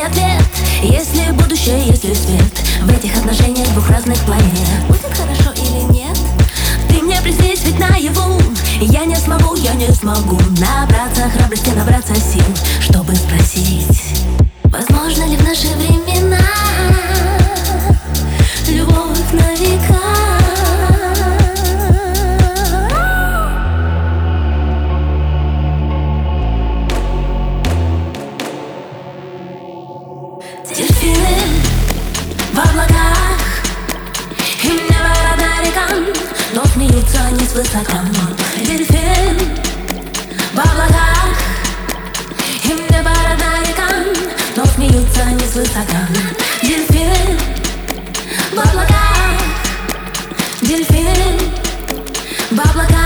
ответ. Если будущее, если свет в этих отношениях двух разных планет. Будет хорошо или нет? Ты мне приснись ведь наяву. Я не смогу набраться храбрости, набраться сил, чтобы спросить, возможно ли в наши времена любовь на века. Дельфины в облаках, им небо родная река, но смеются они свысока. Дельфин в облаках, им небо родная река, но смеются они свысока. Дельфин в облаках, дельфин в облаках.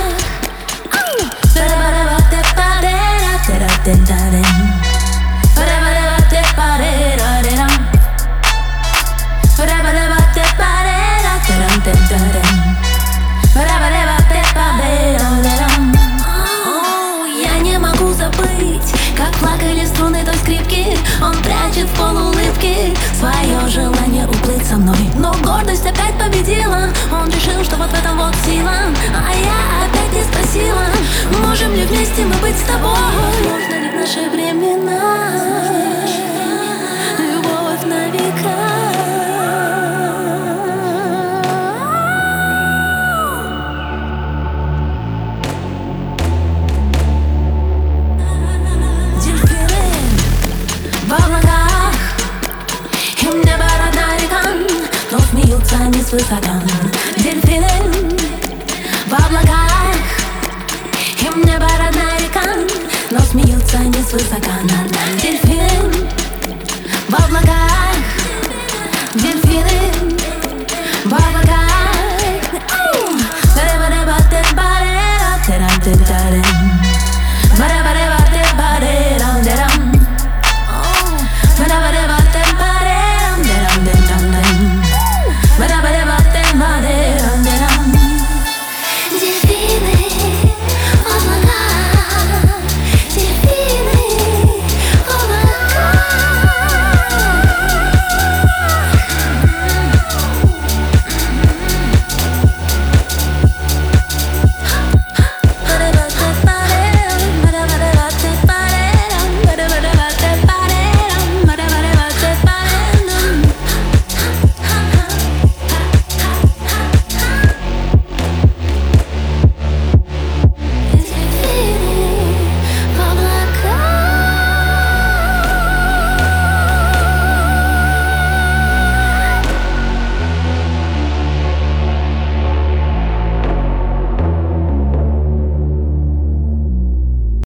Я не могу забыть, как плакали струны той скрипки. Он прячет в полуулыбке свое желание уплыть со мной. Но гордость опять победила. Он решил, что вот в этом вот сила. А я опять не спросила, можем ли вместе мы быть с тобой. Можно ли в наши времена любовь на века. В облаках, им небо родная река, но смеются они свысока. Дельфины в облаках, им небо родная река, но смеются они свысока.